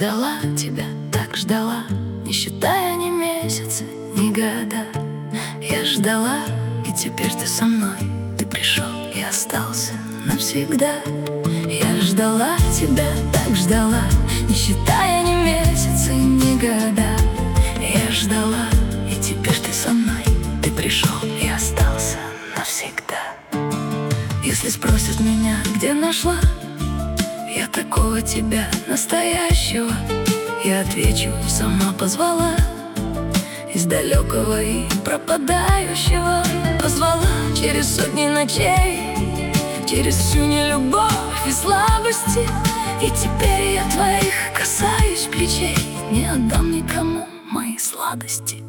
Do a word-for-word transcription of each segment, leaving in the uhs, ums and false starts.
ждала тебя, так ждала, не считая ни месяцы, ни года. Я ждала, и теперь ты со мной. Ты пришел и остался навсегда. Я ждала тебя, так ждала, не считая ни месяцы, ни года. Я ждала, и теперь ты со мной. Ты пришел и остался навсегда. Если спросят меня, где нашла я такого тебя настоящего, я отвечу, сама позвала из далекого и пропадающего. Позвала через сотни ночей, через всю нелюбовь и слабости. И теперь я твоих касаюсь плечей, не отдам никому мои сладости.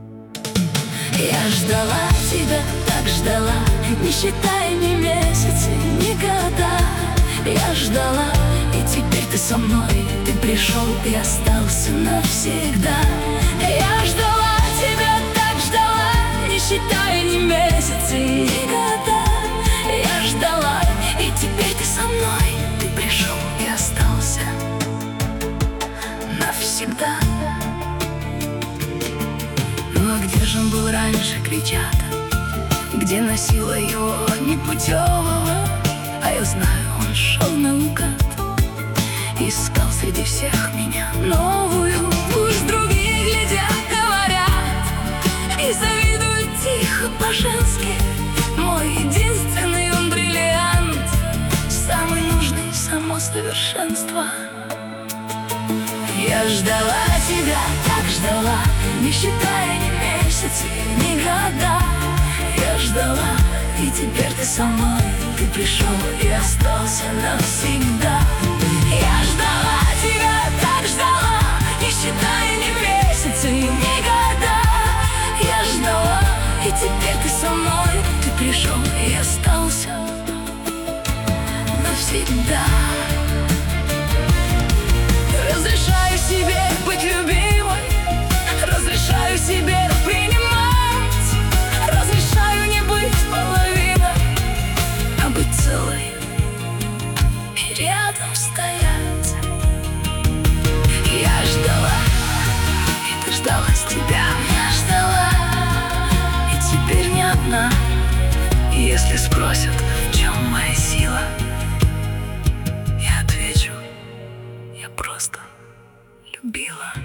Я ждала тебя, так ждала, не считая ни месяцы, ни года. Я ждала, и теперь ты со мной. Ты пришел и остался навсегда. Я ждала тебя, так ждала, не считая ни месяцы, ни года. Я ждала, и теперь ты со мной. Ты пришел и остался навсегда. Ну а где же он был раньше, кричат? Где носила его непутевого? А я знаю, он шел наугад, искал среди всех меня новую. Пусть другие глядят, говорят и завидуют тихо по-женски. Мой единственный он бриллиант, самый нужный, само совершенство. Я ждала тебя, так ждала, не считая ни месяцы, ни года. Я ждала, и теперь ты со мной. Ты пришел и остался навсегда. Я ждала тебя, так ждала, не считая ни месяцы, ни года. Я ждала, и теперь ты со мной. Ты пришел и остался навсегда. Разрешаю себе быть любимой, разрешаю себе принимать, разрешаю не быть половиной, а быть целой и рядом стоять. Я ждала, и дождалась тебя. Я ждала, и теперь не одна. И если спросят, в чем моя сила, я отвечу, я просто любила.